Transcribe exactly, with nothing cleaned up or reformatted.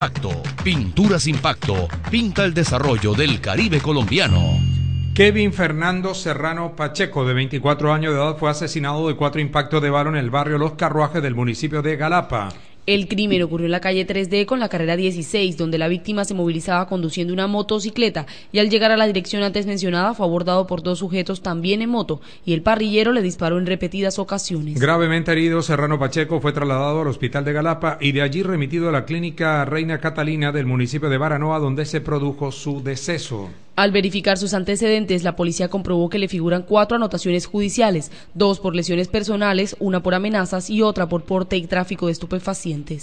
Impacto, Pinturas Impacto, pinta el desarrollo del Caribe colombiano. Kevin Fernando Serrano Pacheco, de veinticuatro años de edad, fue asesinado de cuatro impactos de bala en el barrio Los Carruajes del municipio de Galapa. El crimen ocurrió en la calle tres D con la carrera dieciséis, donde la víctima se movilizaba conduciendo una motocicleta y al llegar a la dirección antes mencionada fue abordado por dos sujetos también en moto y el parrillero le disparó en repetidas ocasiones. Gravemente herido, Serrano Pacheco fue trasladado al hospital de Galapa y de allí remitido a la clínica Reina Catalina del municipio de Baranoa, donde se produjo su deceso. Al verificar sus antecedentes, la policía comprobó que le figuran cuatro anotaciones judiciales, dos por lesiones personales, una por amenazas y otra por porte y tráfico de estupefacientes.